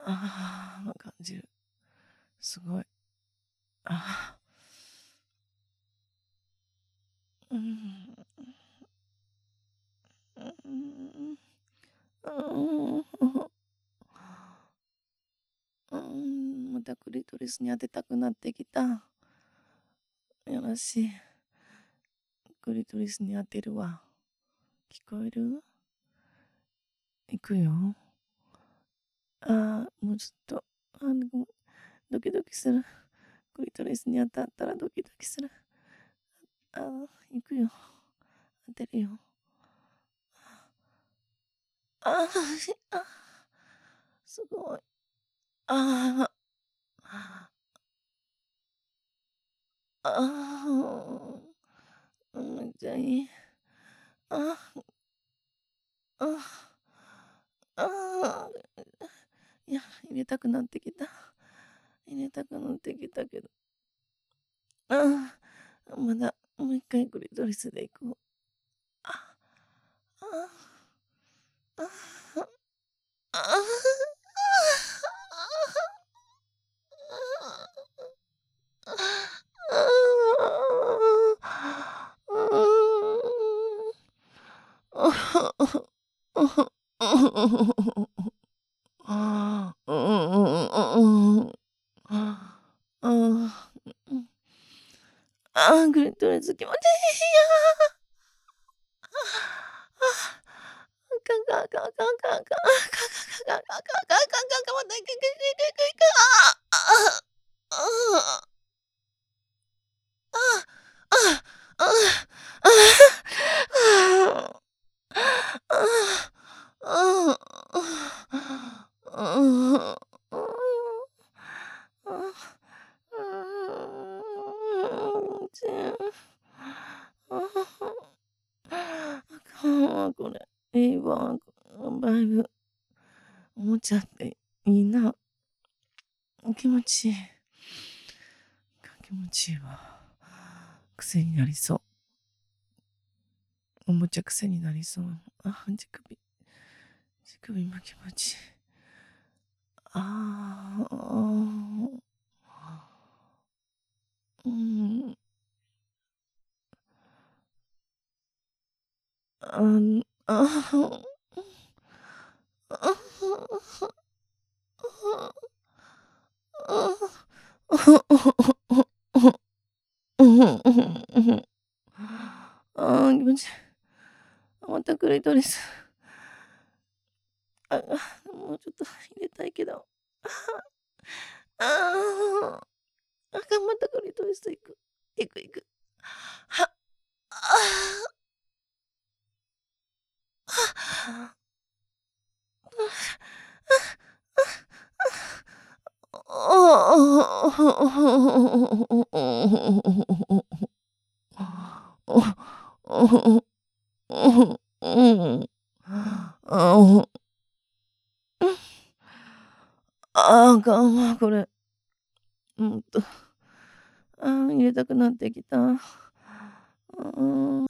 ああ、感じる。すごい。ああ、うん、うん、うん、またクリトリスに当てたくなってきた。よろしい。クリトリスに当てるわ。聞こえる？いくよ。ああ、もうちょっと、でもドキドキする。クリトリスに当たったらドキドキする。ああ、いくよ。当てるよ。ああ、すごい。ああ、ああ、めっちゃいい。ああ、ああ、いや、入れたくなってきた。入れたくなってきたけど。ああ、まだ、もう一回クリトリスで行こう。あ、あ、あ、あ、あ、グリトリス気持ちいいよ。これ。いいわ。バイブ。おもちゃっていいな。気持ちいい。気持ちいいわ。癖になりそう。おもちゃ癖になりそう。乳首。乳首も気持ちいい。ああ、うん。あ気持ちいい。またクリトリス。もうちょっと入れたいけど。ああ、頑張ったクリトリス行く。行く行く。は、ああ、かんわ、これ。入れたくなってきた。